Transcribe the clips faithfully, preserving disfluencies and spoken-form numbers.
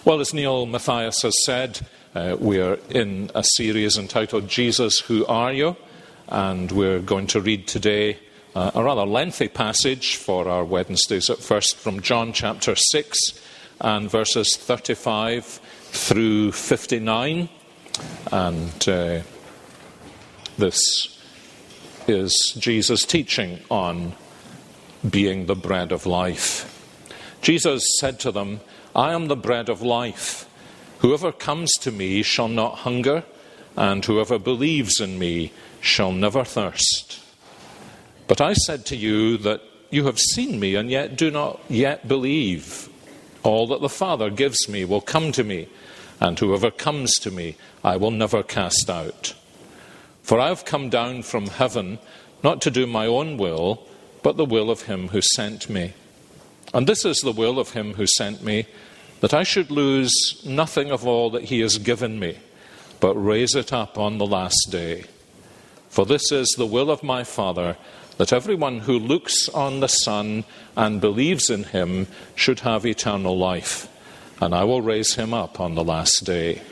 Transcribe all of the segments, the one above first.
Well, as Neil Matthias has said, uh, we are in a series entitled Jesus, Who Are You? And we're going to read today uh, a rather lengthy passage for our Wednesdays at first from John chapter six and verses thirty-five through fifty-nine. And uh, this is Jesus' teaching on being the bread of life. Jesus said to them, I am the bread of life. Whoever comes to me shall not hunger, and whoever believes in me shall never thirst. But I said to you that you have seen me and yet do not yet believe. All that the Father gives me will come to me, and whoever comes to me I will never cast out. For I have come down from heaven not to do my own will, but the will of him who sent me. And this is the will of him who sent me, that I should lose nothing of all that he has given me, but raise it up on the last day. For this is the will of my Father, that everyone who looks on the Son and believes in him should have eternal life, and I will raise him up on the last day.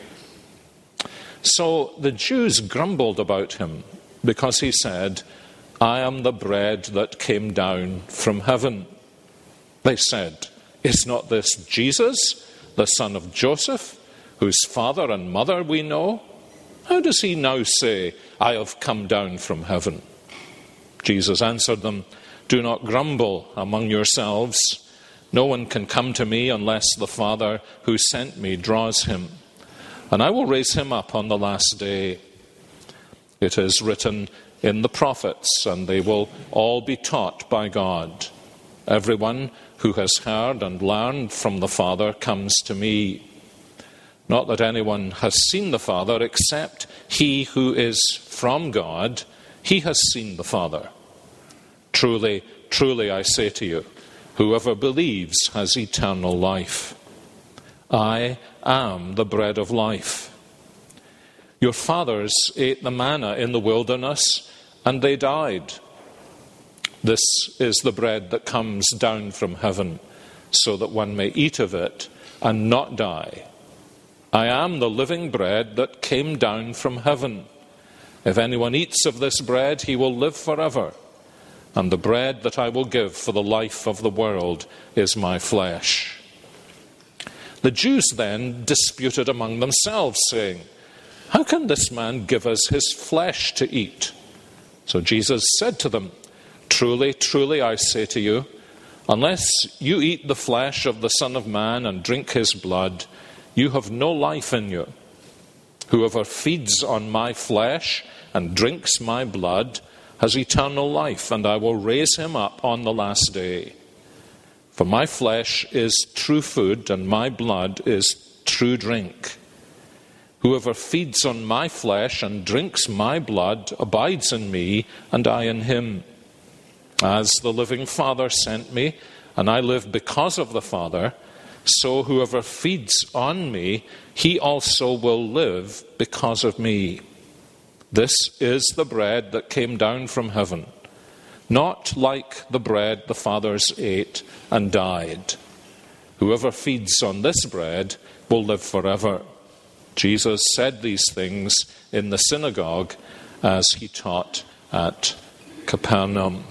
So the Jews grumbled about him, because he said, I am the bread that came down from heaven. They said, Is not this Jesus, the son of Joseph, whose father and mother we know? How does he now say, I have come down from heaven? Jesus answered them, Do not grumble among yourselves. No one can come to me unless the Father who sent me draws him, and I will raise him up on the last day. It is written in the prophets, and they will all be taught by God. Everyone who has heard and learned from the Father comes to me. Not that anyone has seen the Father except he who is from God. He has seen the Father. Truly, truly I say to you, whoever believes has eternal life. I am the bread of life. Your fathers ate the manna in the wilderness, and they died. This is the bread that comes down from heaven, so that one may eat of it and not die. I am the living bread that came down from heaven. If anyone eats of this bread, he will live forever. And the bread that I will give for the life of the world is my flesh. The Jews then disputed among themselves, saying, How can this man give us his flesh to eat? So Jesus said to them, Truly, truly, I say to you, unless you eat the flesh of the Son of Man and drink his blood, you have no life in you. Whoever feeds on my flesh and drinks my blood has eternal life, and I will raise him up on the last day. For my flesh is true food, and my blood is true drink. Whoever feeds on my flesh and drinks my blood abides in me, and I in him. As the living Father sent me, and I live because of the Father, so whoever feeds on me, he also will live because of me. This is the bread that came down from heaven, not like the bread the fathers ate and died. Whoever feeds on this bread will live forever. Jesus said these things in the synagogue as he taught at Capernaum.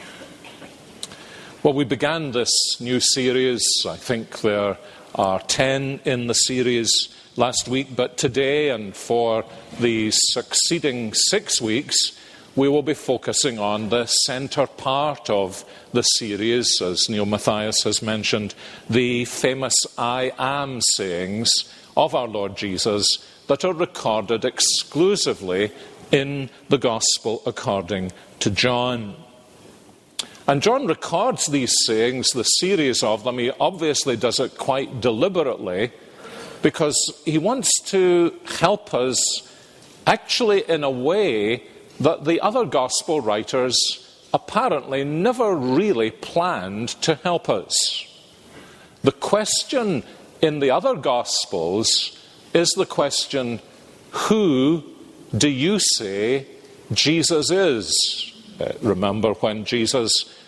Well, we began this new series. I think there are ten in the series last week, but today and for the succeeding six weeks, we will be focusing on the centre part of the series, as Neil Matthias has mentioned, the famous I am sayings of our Lord Jesus that are recorded exclusively in the Gospel according to John. And John records these sayings, the series of them. He obviously does it quite deliberately because he wants to help us actually in a way that the other gospel writers apparently never really planned to help us. The question in the other gospels is the question, who do you say Jesus is? Uh, remember when Jesus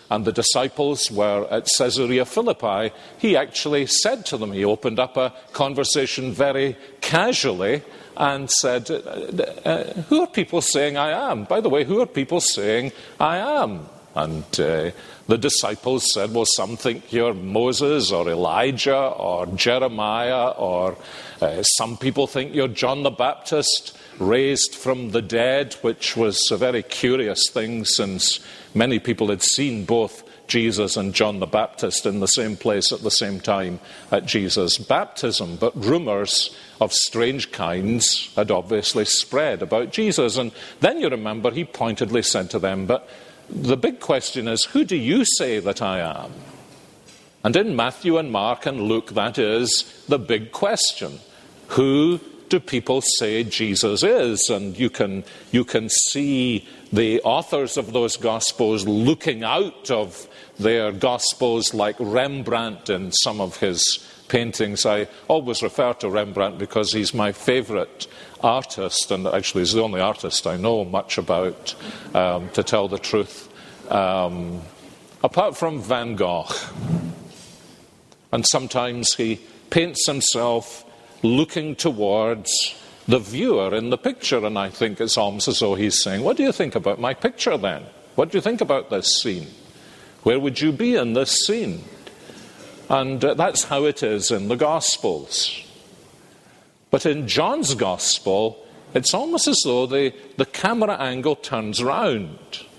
and the disciples were at Caesarea Philippi, he actually said to them, he opened up a conversation very casually and said, uh, who are people saying I am? By the way, who are people saying I am? And uh, the disciples said, well, some think you're Moses or Elijah or Jeremiah, or uh, some people think you're John the Baptist raised from the dead, which was a very curious thing since many people had seen both Jesus and John the Baptist in the same place at the same time at Jesus' baptism. But rumors of strange kinds had obviously spread about Jesus. And then you remember he pointedly said to them, but the big question is, who do you say that I am? And in Matthew and Mark and Luke, that is the big question. Who do people say Jesus is? And you can, you can see the authors of those Gospels looking out of their Gospels like Rembrandt in some of his paintings. I always refer to Rembrandt because he's my favourite artist, and actually he's the only artist I know much about, um, to tell the truth, um, apart from Van Gogh. And sometimes he paints himself looking towards the viewer in the picture, and I think it's almost as though he's saying, what do you think about my picture then? What do you think about this scene? Where would you be in this scene? And uh, that's how it is in the Gospels. But in John's Gospel, it's almost as though the, the camera angle turns round.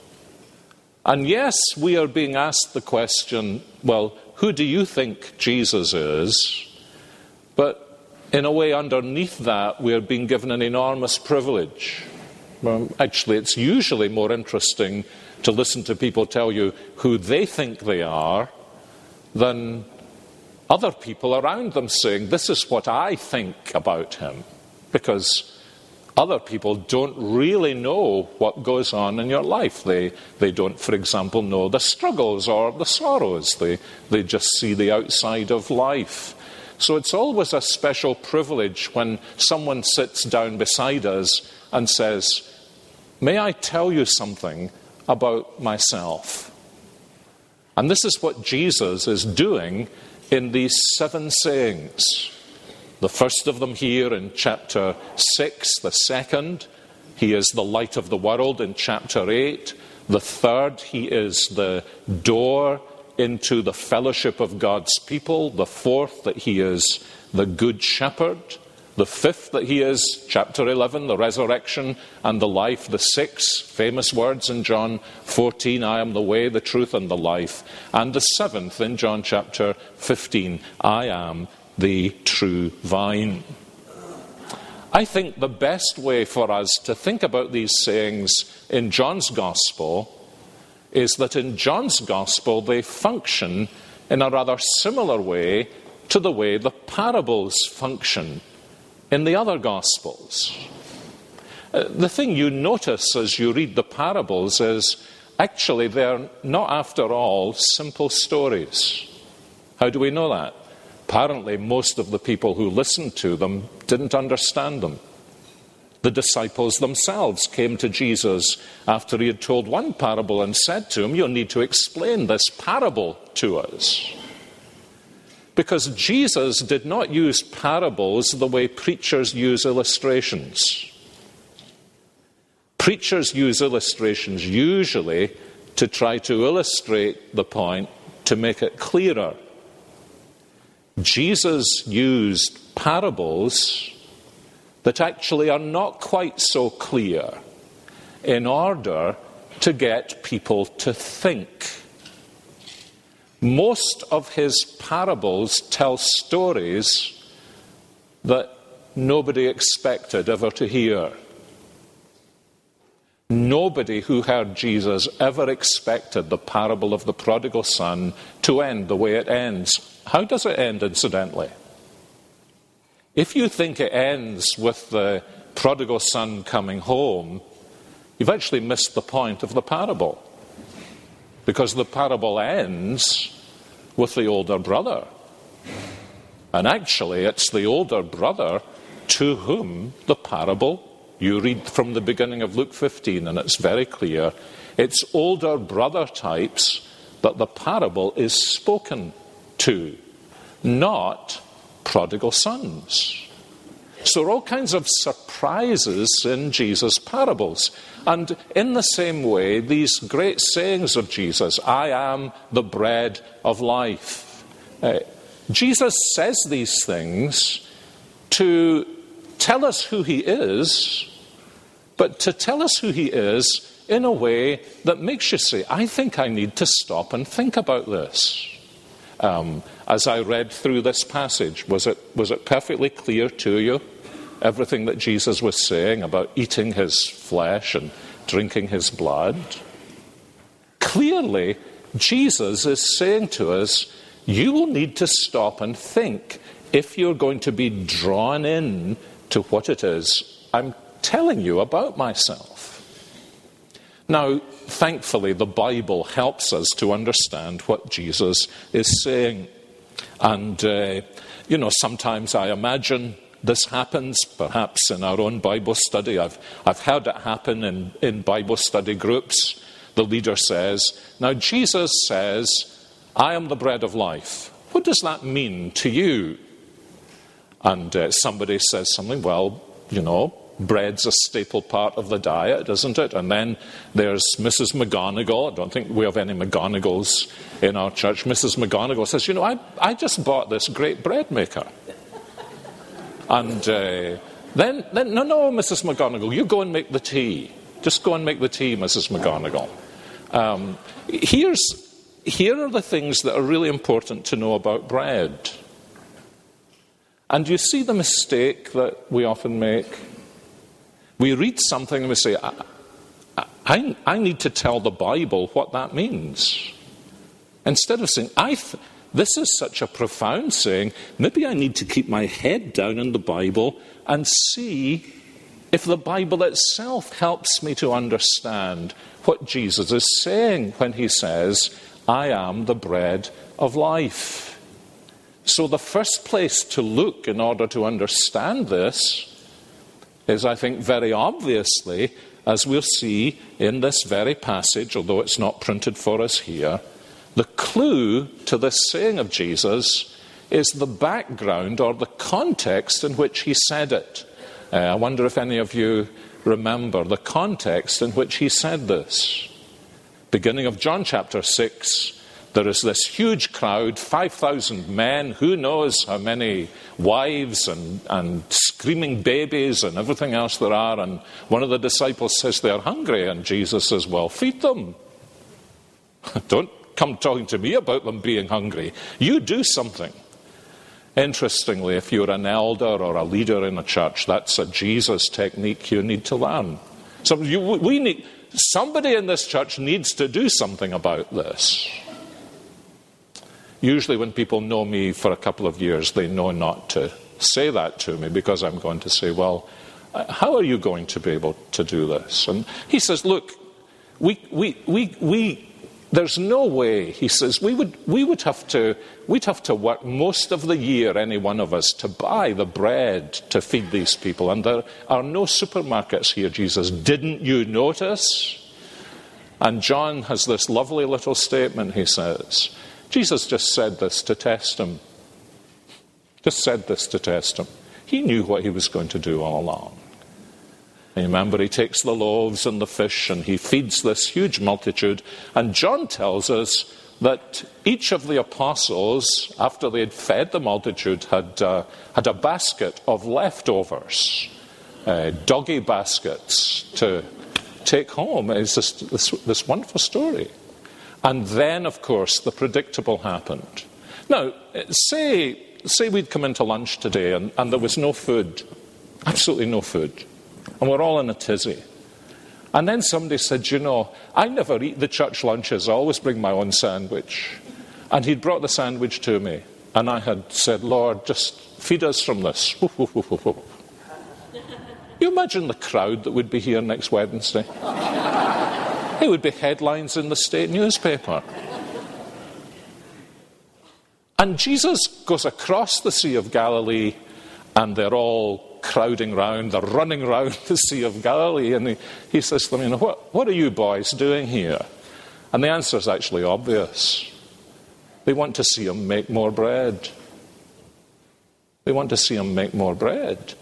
And yes, we are being asked the question, well, who do you think Jesus is? But in a way, underneath that, we're being given an enormous privilege. Well, actually, it's usually more interesting to listen to people tell you who they think they are than other people around them saying, this is what I think about him. Because other people don't really know what goes on in your life. They they don't, for example, know the struggles or the sorrows. They, they just see the outside of life. So it's always a special privilege when someone sits down beside us and says, may I tell you something about myself? And this is what Jesus is doing in these seven sayings. The first of them here in chapter six, the second, he is the light of the world in chapter eight. The third, he is the door into the fellowship of God's people. The fourth, that he is the good shepherd. The fifth, that he is, chapter eleven, the resurrection and the life. The six famous words in John fourteen, I am the way, the truth, and the life. And the seventh in John chapter fifteen, I am the true vine. I think the best way for us to think about these sayings in John's Gospel is that in John's Gospel they function in a rather similar way to the way the parables function in the other Gospels. Uh, the thing you notice as you read the parables is actually they're not, after all, simple stories. How do we know that? Apparently, most of the people who listened to them didn't understand them. The disciples themselves came to Jesus after he had told one parable and said to him, you'll need to explain this parable to us. Because Jesus did not use parables the way preachers use illustrations. Preachers use illustrations usually to try to illustrate the point, to make it clearer. Jesus used parables that actually are not quite so clear in order to get people to think. Most of his parables tell stories that nobody expected ever to hear. Nobody who heard Jesus ever expected the parable of the prodigal son to end the way it ends. How does it end, incidentally? If you think it ends with the prodigal son coming home, you've actually missed the point of the parable. Because the parable ends with the older brother. And actually, it's the older brother to whom the parable, you read from the beginning of Luke fifteen, and it's very clear, it's older brother types that the parable is spoken to, not prodigal sons. So there are all kinds of surprises in Jesus' parables. And in the same way, these great sayings of Jesus, I am the bread of life. Uh, Jesus says these things to tell us who he is, but to tell us who he is in a way that makes you say, I think I need to stop and think about this. Um, as I read through this passage, was it was it perfectly clear to you, everything that Jesus was saying about eating his flesh and drinking his blood? Clearly, Jesus is saying to us, you will need to stop and think if you're going to be drawn in to what it is I'm telling you about myself. Now, thankfully, the Bible helps us to understand what Jesus is saying. And, uh, you know, sometimes I imagine this happens, perhaps in our own Bible study. I've, I've heard it happen in, in Bible study groups. The leader says, now Jesus says, I am the bread of life. What does that mean to you? And uh, somebody says something, well, you know, bread's a staple part of the diet, isn't it? And then there's Missus McGonigal. I don't think we have any McGonigals in our church. Missus McGonigal says, you know, I, I just bought this great bread maker. And uh, then, then, no, no, Missus McGonigal, you go and make the tea. Just go and make the tea, Missus McGonigal. Um, here's, here are the things that are really important to know about bread. And you see the mistake that we often make? We read something and we say, I, I, I need to tell the Bible what that means. Instead of saying, I th- this is such a profound saying, maybe I need to keep my head down in the Bible and see if the Bible itself helps me to understand what Jesus is saying when he says, I am the bread of life. So the first place to look in order to understand this is, I think, very obviously, as we'll see in this very passage, although it's not printed for us here, the clue to this saying of Jesus is the background or the context in which he said it. Uh, I wonder if any of you remember the context in which he said this. Beginning of John chapter six, there is this huge crowd, five thousand men, who knows how many wives and, and screaming babies and everything else there are. And one of the disciples says they're hungry, and Jesus says, well, feed them. Don't come talking to me about them being hungry. You do something. Interestingly, if you're an elder or a leader in a church, that's a Jesus technique you need to learn. So you, we need, somebody in this church needs to do something about this. Usually when people know me for a couple of years, they know not to say that to me, because I'm going to say, well, how are you going to be able to do this? And he says, look, we, we, we, we, there's no way, he says, we would, we would have to, we'd have to work most of the year, any one of us, to buy the bread to feed these people. And there are no supermarkets here, Jesus. Didn't you notice? And John has this lovely little statement, he says. Jesus just said this to test him. Just said this to test him. He knew what he was going to do all along. And remember, he takes the loaves and the fish and he feeds this huge multitude. And John tells us that each of the apostles, after they had fed the multitude, had, uh, had a basket of leftovers, uh, doggy baskets to take home. It's this, this, this wonderful story. And then, of course, the predictable happened. Now, say, say we'd come into lunch today and, and there was no food, absolutely no food, and we're all in a tizzy. And then somebody said, you know, I never eat the church lunches, I always bring my own sandwich. And he'd brought the sandwich to me, and I had said, Lord, just feed us from this. You imagine the crowd that would be here next Wednesday? It would be headlines in the state newspaper. And Jesus goes across the Sea of Galilee, and they're all crowding round, they're running round the Sea of Galilee, and he, he says to them, you know, what, what are you boys doing here? And the answer is actually obvious. They want to see him make more bread. They want to see him make more bread.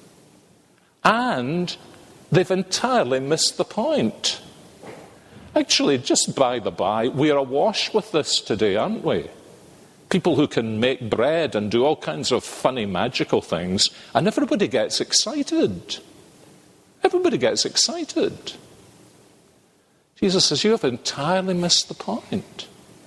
And they've entirely missed the point. Actually, just by the by, we are awash with this today, aren't we? People who can make bread and do all kinds of funny, magical things, and everybody gets excited. Everybody gets excited. Jesus says, you have entirely missed the point.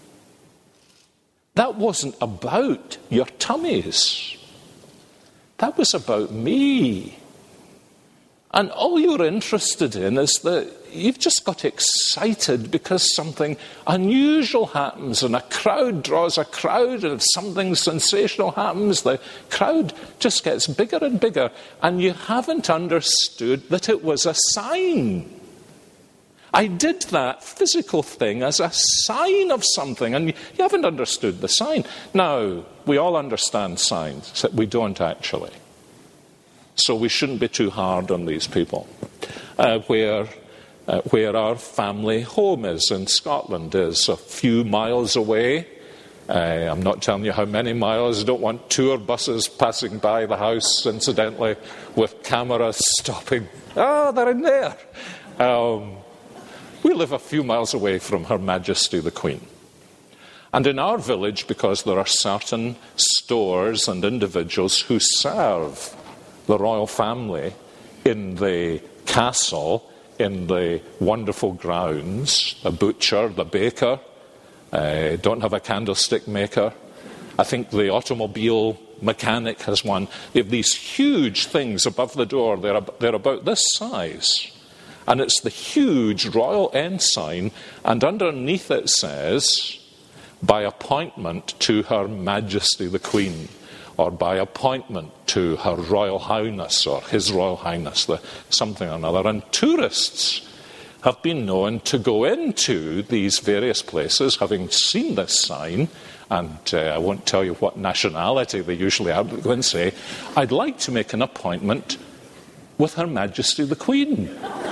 That wasn't about your tummies. That was about me. And all you're interested in is that you've just got excited because something unusual happens and a crowd draws a crowd, and if something sensational happens, the crowd just gets bigger and bigger, and you haven't understood that it was a sign. I did that physical thing as a sign of something, and you haven't understood the sign. Now, we all understand signs, except we don't actually. So we shouldn't be too hard on these people. Uh, where, uh, where our family home is in Scotland is a few miles away. Uh, I'm not telling you how many miles. I don't want tour buses passing by the house, incidentally, with cameras stopping. Oh, they're in there. Um, we live a few miles away from Her Majesty the Queen. And in our village, because there are certain stores and individuals who serve the royal family in the castle, in the wonderful grounds, the butcher, the baker, uh, don't have a candlestick maker. I think the automobile mechanic has one. They have these huge things above the door. They're, they're about this size. And it's the huge royal ensign, and underneath it says, by appointment to Her Majesty the Queen, or by appointment to Her Royal Highness, or His Royal Highness, the, something or another. And tourists have been known to go into these various places, having seen this sign, and uh, I won't tell you what nationality they usually are, but go and say, I'd like to make an appointment with Her Majesty the Queen.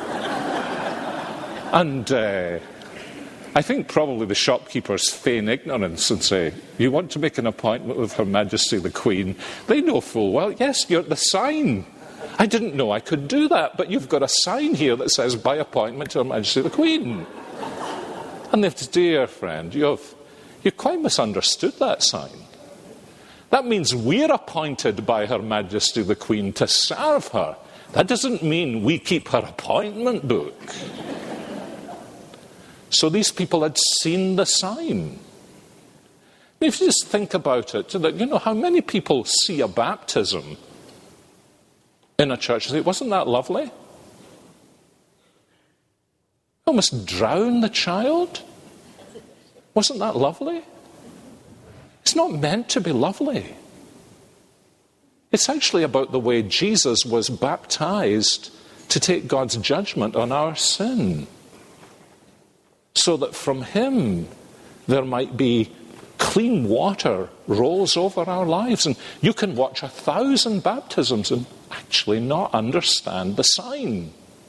And uh, I think probably the shopkeepers feign ignorance and say, you want to make an appointment with Her Majesty the Queen? They know full well, yes, you're the sign. I didn't know I could do that, but you've got a sign here that says, by appointment to Her Majesty the Queen. And they have to, dear friend, you've, you've quite misunderstood that sign. That means we're appointed by Her Majesty the Queen to serve her. That doesn't mean we keep her appointment book. So these people had seen the sign. If you just think about it, you know, how many people see a baptism in a church and say, wasn't that lovely? Almost drown the child? Wasn't that lovely? It's not meant to be lovely. It's actually about the way Jesus was baptized to take God's judgment on our sin, so that from him there might be clean water rolls over our lives. And you can watch a thousand baptisms and actually not understand the sign.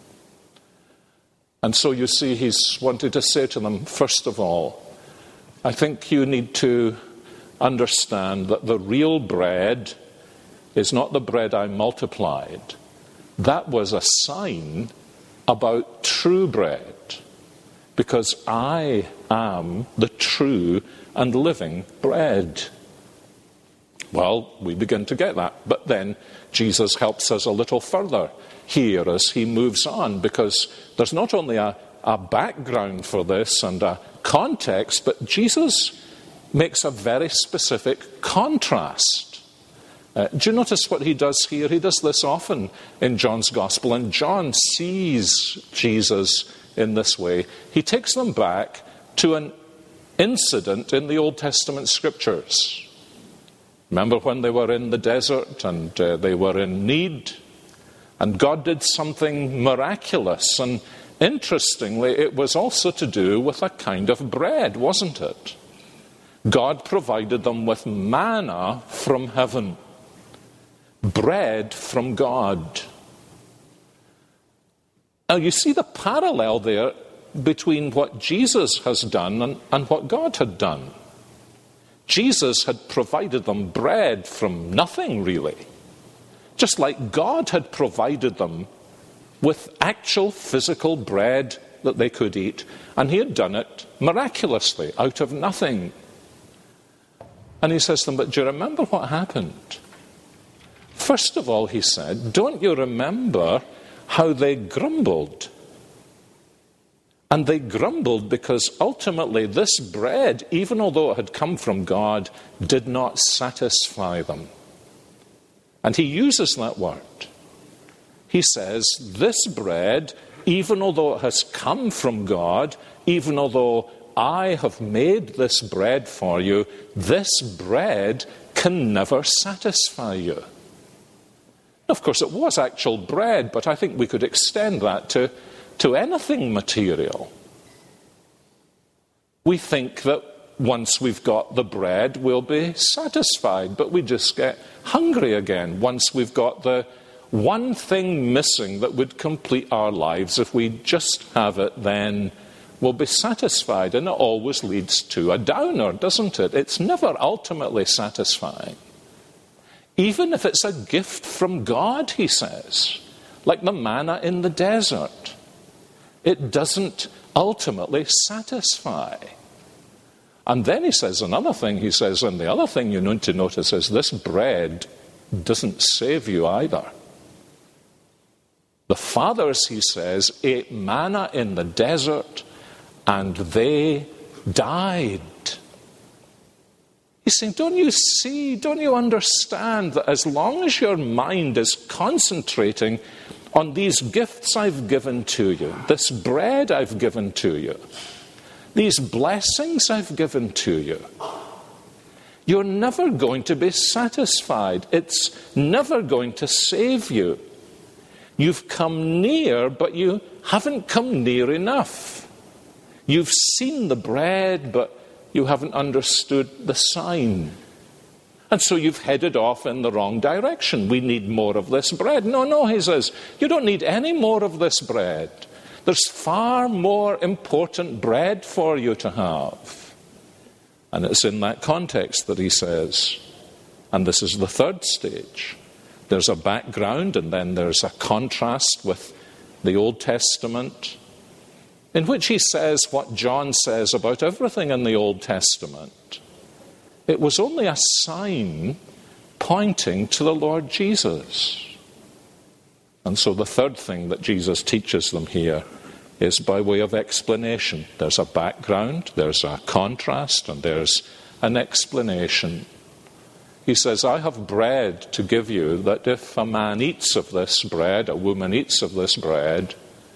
And so you see, he's wanted to say to them, first of all, I think you need to understand that the real bread is not the bread I multiplied. That was a sign about true bread. Because I am the true and living bread. Well, we begin to get that. But then Jesus helps us a little further here as he moves on, because there's not only a, a background for this and a context, but Jesus makes a very specific contrast. Uh, do you notice what he does here? He does this often in John's Gospel, and John sees Jesus in this way. He takes them back to an incident in the Old Testament scriptures. Remember when they were in the desert and uh, they were in need, and God did something miraculous, and interestingly it was also to do with a kind of bread, wasn't it? God provided them with manna from heaven, bread from God. Now you see the parallel there between what Jesus has done and, and what God had done. Jesus had provided them bread from nothing, really. Just like God had provided them with actual physical bread that they could eat. And he had done it miraculously, out of nothing. And he says to them, but do you remember what happened? First of all, he said, don't you remember how they grumbled? And they grumbled because ultimately this bread, even although it had come from God, did not satisfy them. And he uses that word. He says, this bread, even although it has come from God, even although I have made this bread for you, this bread can never satisfy you. Of course, it was actual bread, but I think we could extend that to, to anything material. We think that once we've got the bread, we'll be satisfied, but we just get hungry again once we've got the one thing missing that would complete our lives. If we just have it, then we'll be satisfied. And it always leads to a downer, doesn't it? It's never ultimately satisfying. Even if it's a gift from God, he says, like the manna in the desert, it doesn't ultimately satisfy. And then he says another thing. He says, and the other thing you need to notice is this bread doesn't save you either. The fathers, he says, ate manna in the desert and they died. He's saying, don't you see, don't you understand that as long as your mind is concentrating on these gifts I've given to you, this bread I've given to you, these blessings I've given to you, you're never going to be satisfied. It's never going to save you. You've come near, but you haven't come near enough. You've seen the bread, but you haven't understood the sign. And so you've headed off in the wrong direction. We need more of this bread. No, no, he says, you don't need any more of this bread. There's far more important bread for you to have. And it's in that context that he says, and this is the third stage, there's a background and then there's a contrast with the Old Testament, in which he says what John says about everything in the Old Testament. It was only a sign pointing to the Lord Jesus. And so the third thing that Jesus teaches them here is by way of explanation. There's a background, there's a contrast, and there's an explanation. He says, I have bread to give you that if a man eats of this bread, a woman eats of this bread,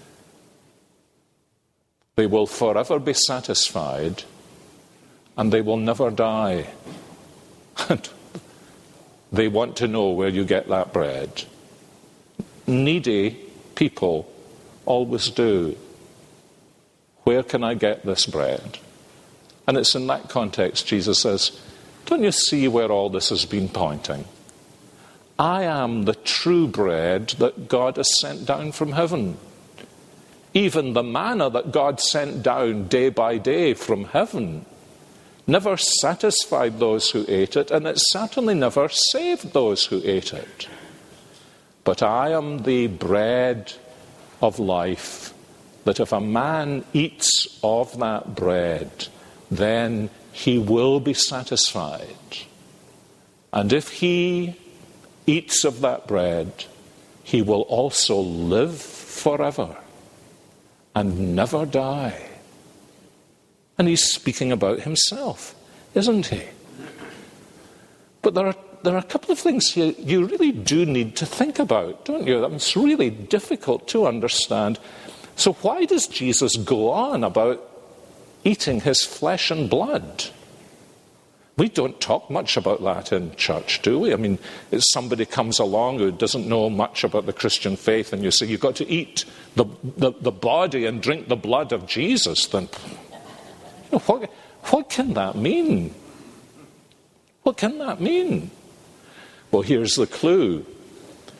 they will forever be satisfied and they will never die. And they want to know where you get that bread. Needy people always do. Where can I get this bread? And it's in that context Jesus says, don't you see where all this has been pointing? I am the true bread that God has sent down from heaven. Even the manna that God sent down day by day from heaven never satisfied those who ate it, and it certainly never saved those who ate it. But I am the bread of life, that if a man eats of that bread, then he will be satisfied. And if he eats of that bread, he will also live forever and never die. And he's speaking about himself, isn't he? But there are there are a couple of things here you really do need to think about, don't you? It's really difficult to understand. So why does Jesus go on about eating his flesh and blood? We don't talk much about that in church, do we? I mean, if somebody comes along who doesn't know much about the Christian faith and you say, you've got to eat the, the, the body and drink the blood of Jesus, then you know, what, what can that mean? What can that mean? Well, here's the clue.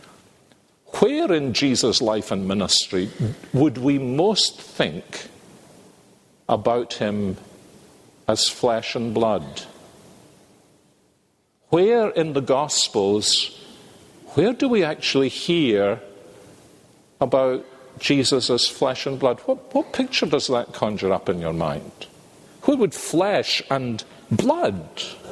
Where in Jesus' life and ministry would we most think about him as flesh and blood. Where in the Gospels, where do we actually hear about Jesus as flesh and blood? What, what picture does that conjure up in your mind? Where would flesh and blood?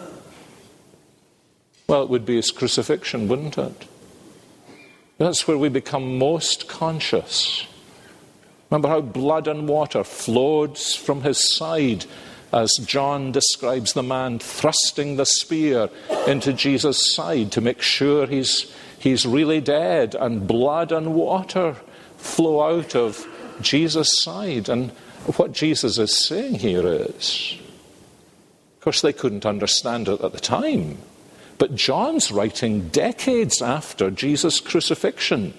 Well, it would be his crucifixion, wouldn't it? That's where we become most conscious. Remember how blood and water flowed from his side as John describes the man thrusting the spear into Jesus' side to make sure he's, he's really dead, and blood and water flow out of Jesus' side. And what Jesus is saying here is, of course they couldn't understand it at the time, but John's writing decades after Jesus' crucifixion.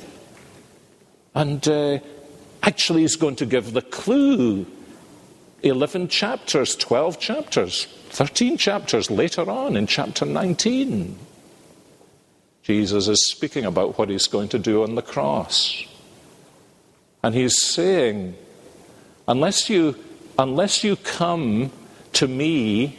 And uh, actually he's going to give the clue eleven chapters, twelve chapters, thirteen chapters later on in chapter nineteen. Jesus is speaking about what he's going to do on the cross. And he's saying, unless you, unless you come to me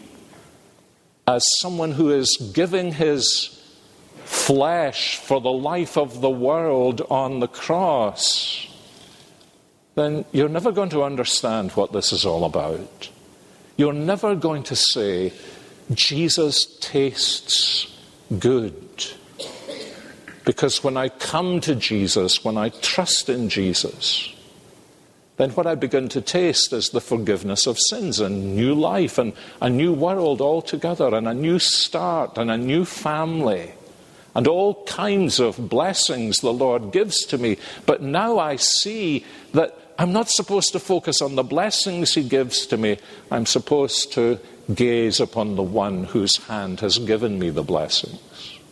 as someone who is giving his flesh for the life of the world on the cross, then you're never going to understand what this is all about. You're never going to say, Jesus tastes good. Because when I come to Jesus, when I trust in Jesus, then what I begin to taste is the forgiveness of sins and new life and a new world altogether and a new start and a new family and all kinds of blessings the Lord gives to me. But now I see that I'm not supposed to focus on the blessings he gives to me. I'm supposed to gaze upon the one whose hand has given me the blessings.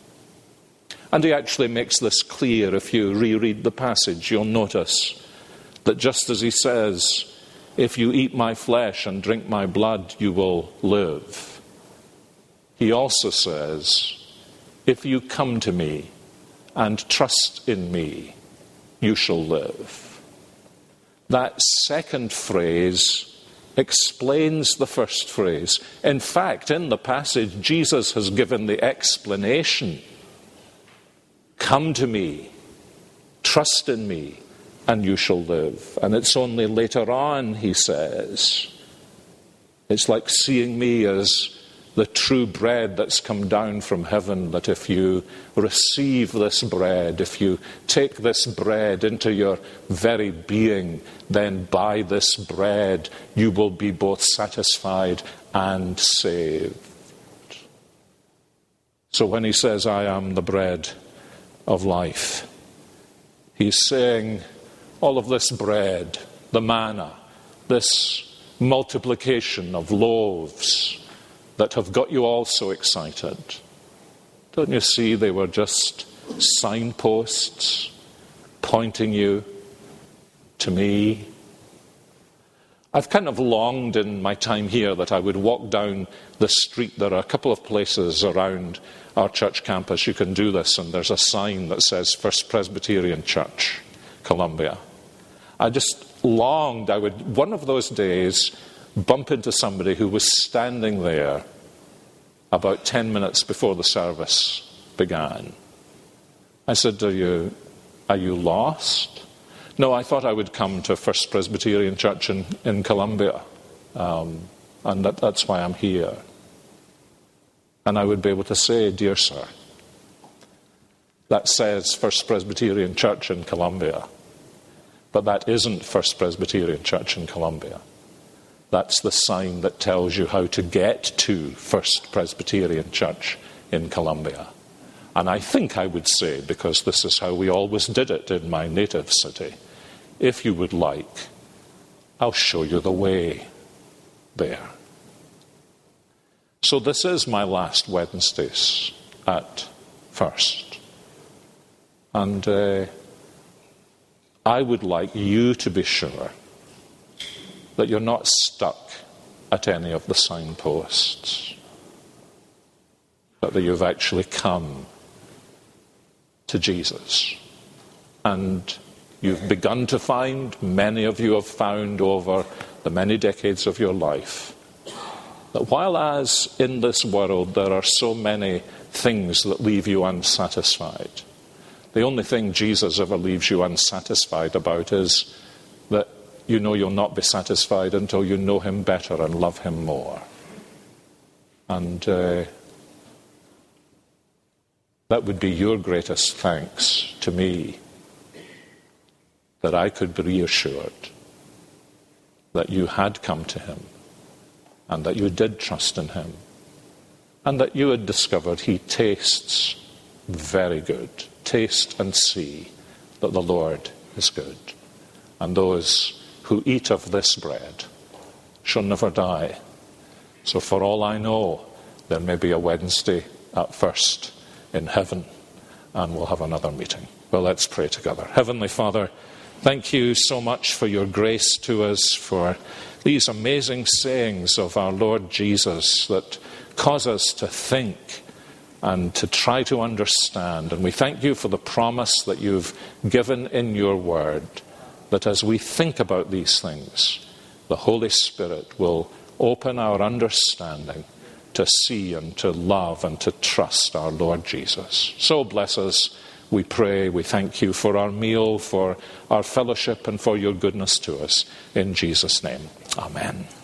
And he actually makes this clear. If you reread the passage, you'll notice that just as he says, if you eat my flesh and drink my blood, you will live, he also says, if you come to me and trust in me, you shall live. That second phrase explains the first phrase. In fact, in the passage, Jesus has given the explanation. Come to me, trust in me, and you shall live. And it's only later on, he says, it's like seeing me as the true bread that's come down from heaven, that if you receive this bread, if you take this bread into your very being, then by this bread you will be both satisfied and saved. So when he says, I am the bread of life, he's saying all of this bread, the manna, this multiplication of loaves that have got you all so excited. Don't you see they were just signposts pointing you to me? I've kind of longed in my time here that I would walk down the street. There are a couple of places around our church campus you can do this, and there's a sign that says First Presbyterian Church, Columbia. I just longed I would, one of those days, bump into somebody who was standing there about ten minutes before the service began. I said, are you, are you lost? No, I thought I would come to First Presbyterian Church in, in Columbia, um, and that, that's why I'm here. And I would be able to say, dear sir, that says First Presbyterian Church in Columbia, but that isn't First Presbyterian Church in Columbia. That's the sign that tells you how to get to First Presbyterian Church in Columbia. And I think I would say, because this is how we always did it in my native city, if you would like, I'll show you the way there. So this is my last Wednesdays at First. And uh, I would like you to be sure that you're not stuck at any of the signposts, but that you've actually come to Jesus and you've begun to find, many of you have found over the many decades of your life, that while as in this world there are so many things that leave you unsatisfied, the only thing Jesus ever leaves you unsatisfied about is that you know you'll not be satisfied until you know him better and love him more. And uh, that would be your greatest thanks to me, that I could be reassured that you had come to him and that you did trust in him and that you had discovered he tastes very good. Taste and see that the Lord is good. And those who eat of this bread shall never die. So for all I know, there may be a Wednesday at first in heaven, and we'll have another meeting. Well, let's pray together. Heavenly Father, thank you so much for your grace to us, for these amazing sayings of our Lord Jesus that cause us to think and to try to understand. And we thank you for the promise that you've given in your word, that as we think about these things, the Holy Spirit will open our understanding to see and to love and to trust our Lord Jesus. So bless us, we pray. We thank you for our meal, for our fellowship, and for your goodness to us. In Jesus' name, amen.